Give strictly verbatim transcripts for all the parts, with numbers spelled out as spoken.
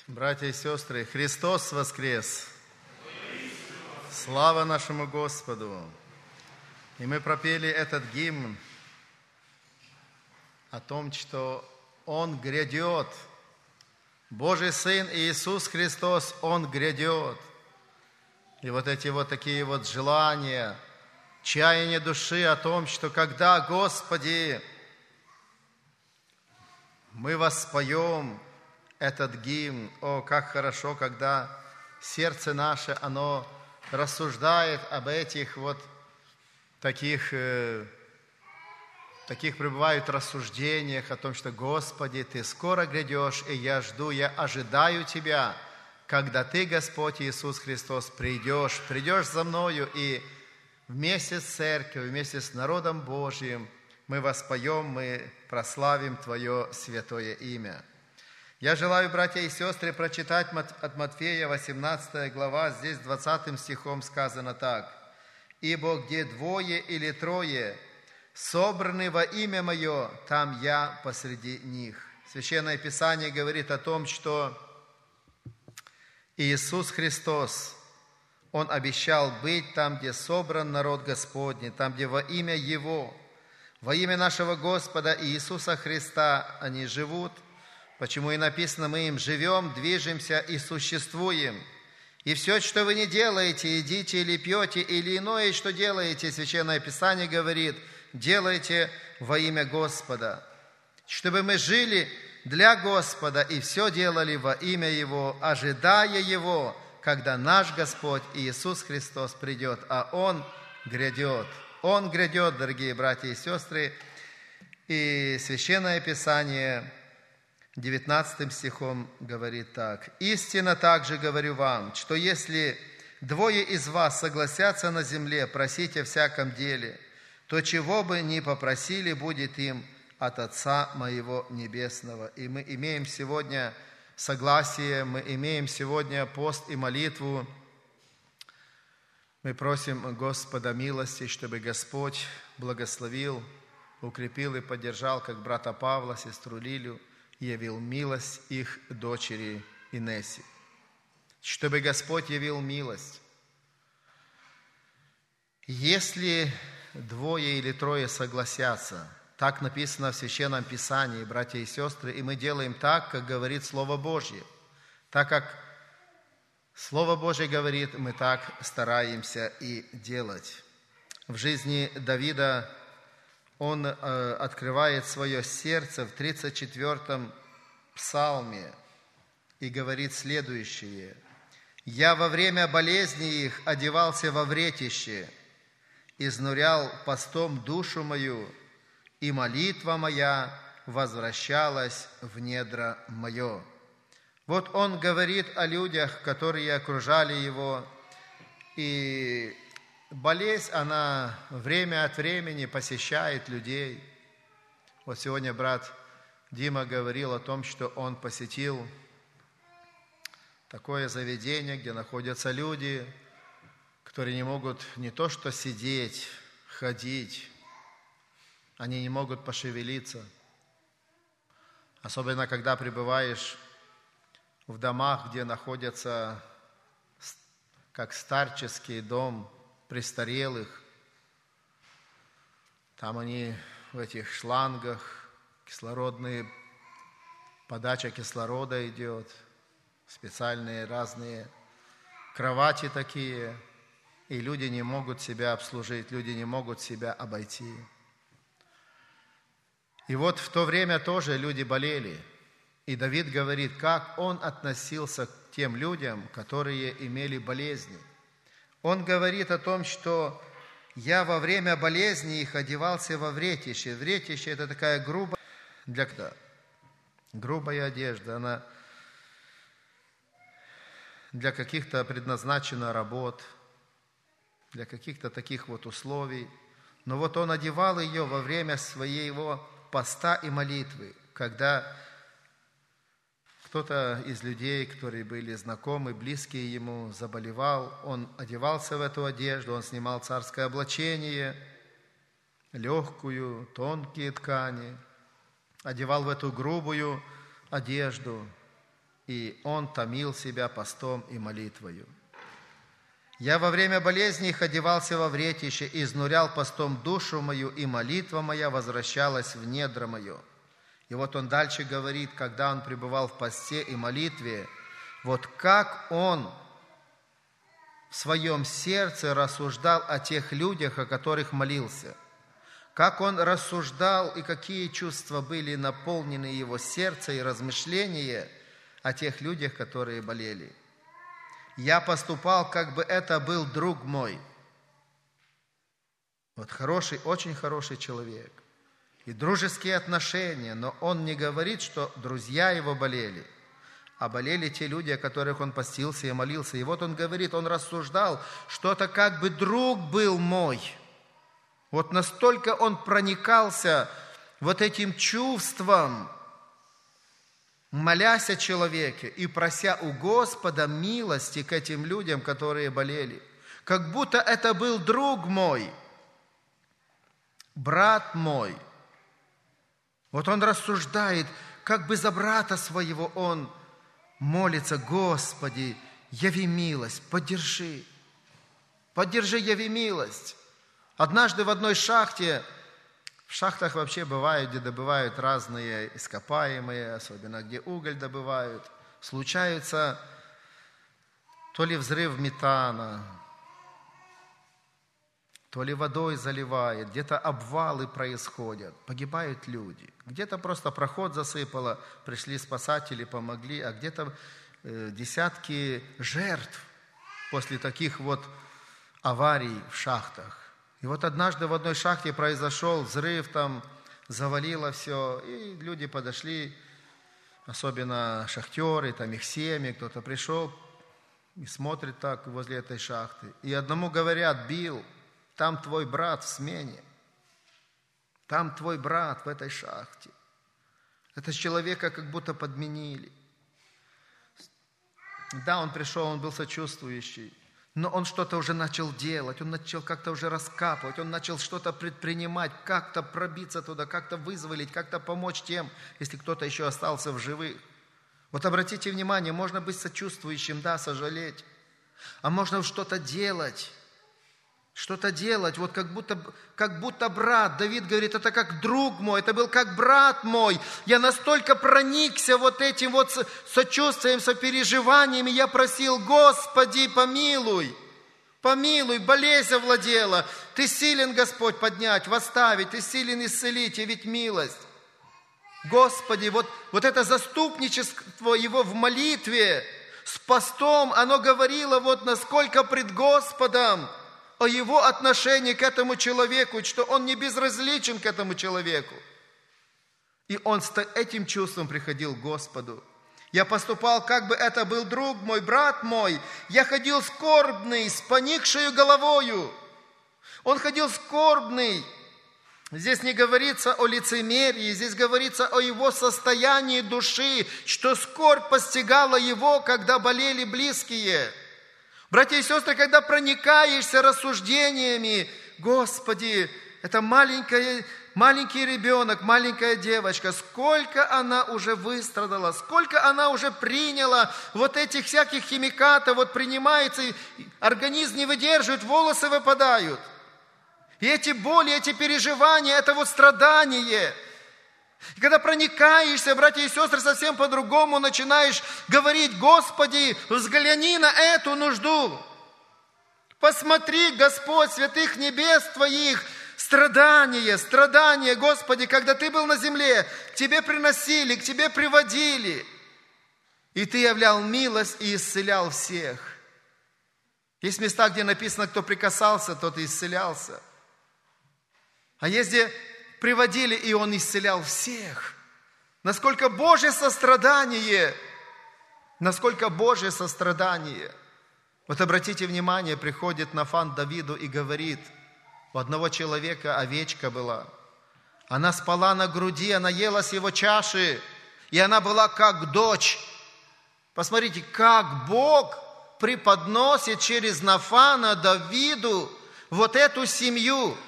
Братья и сестры, Христос воскрес! Слава нашему Господу! И мы пропели этот гимн о том, что Он грядет. Божий Сын Иисус Христос, Он грядет. И вот эти вот такие вот желания, чаяние души о том, что когда, Господи, мы воспоем этот гимн, о, как хорошо, когда сердце наше, оно рассуждает об этих вот таких, э, таких пребывают рассуждениях о том, что, Господи, Ты скоро грядешь, и я жду, я ожидаю Тебя, когда Ты, Господь Иисус Христос, придешь, придешь за мною, и вместе с церковью, вместе с народом Божьим мы воспоем, мы прославим Твое святое имя. Я желаю, братья и сестры, прочитать от Матфея, восемнадцатая глава, здесь двадцатым стихом сказано так. «Ибо где двое или трое собраны во имя Мое, там Я посреди них». Священное Писание говорит о том, что Иисус Христос, Он обещал быть там, где собран народ Господний, там, где во имя Его, во имя нашего Господа Иисуса Христа они живут. Почему и написано, мы им живем, движемся и существуем. И все, что вы не делаете, едите или пьете, или иное, что делаете, Священное Писание говорит, делайте во имя Господа. Чтобы мы жили для Господа и все делали во имя Его, ожидая Его, когда наш Господь Иисус Христос придет, а Он грядет. Он грядет, дорогие братья и сестры. И Священное Писание девятнадцатым стихом говорит так. «Истинно также говорю вам, что если двое из вас согласятся на земле просить о всяком деле, то чего бы ни попросили, будет им от Отца Моего Небесного». И мы имеем сегодня согласие, мы имеем сегодня пост и молитву. Мы просим Господа милости, чтобы Господь благословил, укрепил и поддержал, как брата Павла, сестру Лилю, явил милость их дочери Инессе. Чтобы Господь явил милость. Если двое или трое согласятся, так написано в Священном Писании, братья и сестры, и мы делаем так, как говорит Слово Божье. Так как Слово Божье говорит, мы так стараемся и делать. В жизни Давида он э, открывает свое сердце в тридцать четвёртом псалме и говорит следующее. «Я во время болезни их одевался во вретище, изнурял постом душу мою, и молитва моя возвращалась в недра мое». Вот он говорит о людях, которые окружали его, и болезнь, она время от времени посещает людей. Вот сегодня брат Дима говорил о том, что он посетил такое заведение, где находятся люди, которые не могут не то что сидеть, ходить, они не могут пошевелиться. Особенно, когда пребываешь в домах, где находятся как старческий дом престарелых. Там они в этих шлангах, кислородные, подача кислорода идет, специальные разные кровати такие, и люди не могут себя обслужить, люди не могут себя обойти. И вот в то время тоже люди болели. И Давид говорит, как он относился к тем людям, которые имели болезни. Он говорит о том, что я во время болезни их одевался во вретище. Вретище – это такая грубая, для, грубая одежда, она для каких-то предназначена работ, для каких-то таких вот условий. Но вот он одевал ее во время своего поста и молитвы, когда кто-то из людей, которые были знакомы, близкие ему, заболевал, он одевался в эту одежду, он снимал царское облачение, легкую, тонкие ткани, одевал в эту грубую одежду и он томил себя постом и молитвою. Я во время болезни их одевался во вретище, и изнурял постом душу мою, и молитва моя возвращалась в недра мое». И вот он дальше говорит, когда он пребывал в посте и молитве, вот как он в своем сердце рассуждал о тех людях, о которых молился. Как он рассуждал и какие чувства были наполнены его сердце и размышления о тех людях, которые болели. «Я поступал, как бы это был друг мой». Вот хороший, очень хороший человек. И дружеские отношения, но он не говорит, что друзья его болели, а болели те люди, о которых он постился и молился. И вот он говорит, он рассуждал, что это как бы друг был мой. Вот настолько он проникался вот этим чувством, молясь о человеке и прося у Господа милости к этим людям, которые болели. Как будто это был друг мой, брат мой. Вот он рассуждает, как бы за брата своего он молится: «Господи, яви милость, поддержи, поддержи, яви милость». Однажды в одной шахте, в шахтах вообще бывают, где добывают разные ископаемые, особенно где уголь добывают, случается то ли взрыв метана, то ли водой заливает, где-то обвалы происходят, погибают люди. Где-то просто проход засыпало, пришли спасатели, помогли, а где-то э, десятки жертв после таких вот аварий в шахтах. И вот однажды в одной шахте произошел взрыв, там завалило все, и люди подошли, особенно шахтеры, там их семьи, кто-то пришел и смотрит так возле этой шахты. И одному говорят: «Билл, там твой брат в смене, там твой брат в этой шахте». Это человека как будто подменили. Да, он пришел, он был сочувствующий, но он что-то уже начал делать, он начал как-то уже раскапывать, он начал что-то предпринимать, как-то пробиться туда, как-то вызволить, как-то помочь тем, если кто-то еще остался в живых. Вот обратите внимание, можно быть сочувствующим, да, сожалеть, а можно что-то делать, что-то делать, вот как будто, как будто брат. Давид говорит, это как друг мой, это был как брат мой. Я настолько проникся вот этим вот сочувствием, сопереживаниями, я просил: Господи, помилуй, помилуй, болезнь овладела. Ты силен, Господь, поднять, восставить, Ты силен исцелить, явить милость. Господи, вот, вот это заступничество Его в молитве, с постом, оно говорило вот насколько пред Господом о Его отношении к этому человеку, что Он не безразличен к этому человеку. И он с этим чувством приходил к Господу. «Я поступал, как бы это был друг мой, брат мой. Я ходил скорбный, с поникшею головою». Он ходил скорбный. Здесь не говорится о лицемерии, здесь говорится о его состоянии души, что скорбь постигала его, когда болели близкие. Братья и сестры, когда проникаешься рассуждениями: Господи, это маленькая, маленький ребенок, маленькая девочка, сколько она уже выстрадала, сколько она уже приняла вот этих всяких химикатов, вот принимается, организм не выдерживает, волосы выпадают. И эти боли, эти переживания, это вот страдание. И когда проникаешься, братья и сестры, совсем по-другому начинаешь говорить: Господи, взгляни на эту нужду. Посмотри, Господь, святых небес Твоих, страдания, страдания, Господи, когда Ты был на земле, к Тебе приносили, к Тебе приводили. И Ты являл милость и исцелял всех. Есть места, где написано, кто прикасался, тот и исцелялся. А есть где приводили, и Он исцелял всех. Насколько Божье сострадание, насколько Божье сострадание. Вот обратите внимание, приходит Нафан к Давиду и говорит: у одного человека овечка была, она спала на груди, она ела с его чаши, и она была как дочь. Посмотрите, как Бог преподносит через Нафана Давиду вот эту семью,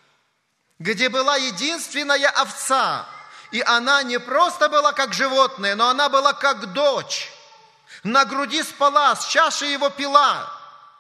где была единственная овца, и она не просто была как животное, но она была как дочь. на груди спала, с чаши его пила.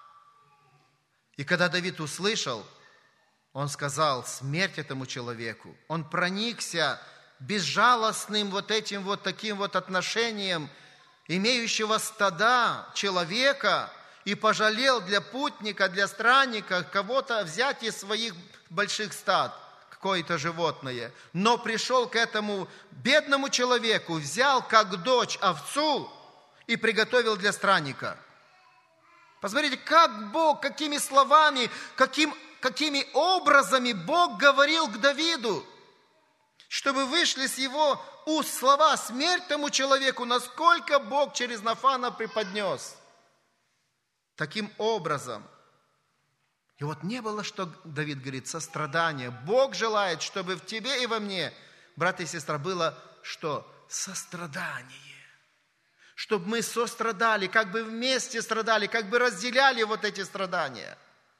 И когда Давид услышал, он сказал: смерть этому человеку. Он проникся безжалостным вот этим вот таким вот отношением имеющего стада человека и пожалел для путника, для странника кого-то взять из своих больших стад, какое-то животное. Но пришел к этому бедному человеку, взял как дочь овцу и приготовил для странника. Посмотрите, как Бог, какими словами, каким, какими образами Бог говорил к Давиду, чтобы вышли с его уст слова: смерть тому человеку, насколько Бог через Нафана преподнес. Таким образом. И вот не было, что Давид говорит, сострадание. Бог желает, чтобы в тебе и во мне, брат и сестра, было что? Сострадание. Чтобы мы сострадали, как бы вместе страдали, как бы разделяли вот эти страдания.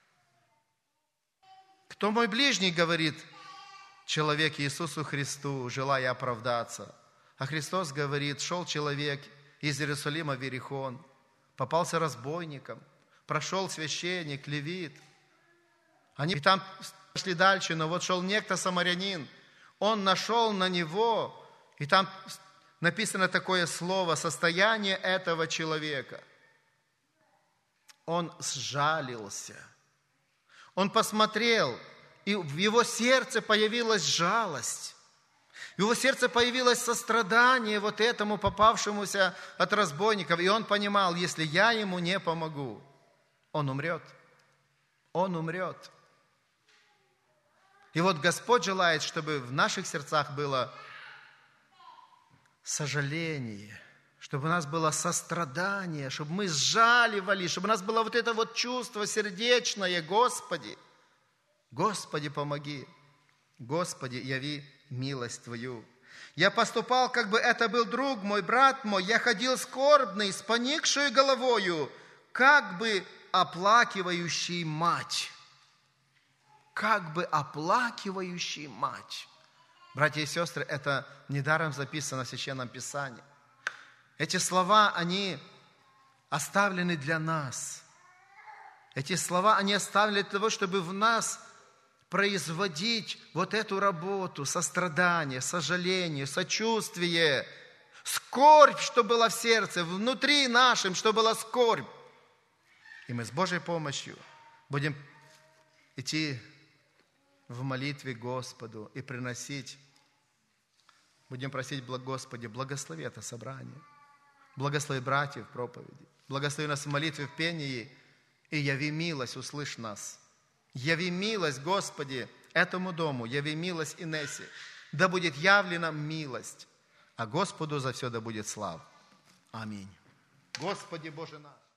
Кто мой ближний, говорит человек Иисусу Христу, желая оправдаться. А Христос говорит: шел человек из Иерусалима в Иерихон, попался разбойником, прошел священник, левит. Они там шли дальше, но вот шел некто самарянин, он нашел на него, и там написано такое слово: состояние этого человека. Он сжалился, он посмотрел, и в его сердце появилась жалость, в его сердце появилось сострадание вот этому попавшемуся от разбойников, и он понимал: если я ему не помогу, он умрет, он умрет. И вот Господь желает, чтобы в наших сердцах было сожаление, чтобы у нас было сострадание, чтобы мы сжаливали, чтобы у нас было вот это вот чувство сердечное: Господи, Господи, помоги, Господи, яви милость Твою. Я поступал, как бы это был друг мой, брат мой, я ходил скорбный, с поникшей головою, как бы оплакивающий мать. Как бы оплакивающий мать. Братья и сестры, это недаром записано в Священном Писании. Эти слова, они оставлены для нас. Эти слова, они оставлены для того, чтобы в нас производить вот эту работу, сострадание, сожаление, сочувствие, скорбь, что была в сердце, внутри нашем, что была скорбь. И мы с Божьей помощью будем идти в молитве Господу и приносить, будем просить, Господи, благослови это собрание, благослови братьев в проповеди, благослови нас в молитве, в пении, и яви милость, услышь нас. Яви милость, Господи, этому дому, яви милость Инессе, да будет явлена милость, а Господу за все да будет слава. Аминь. Господи Боже наш.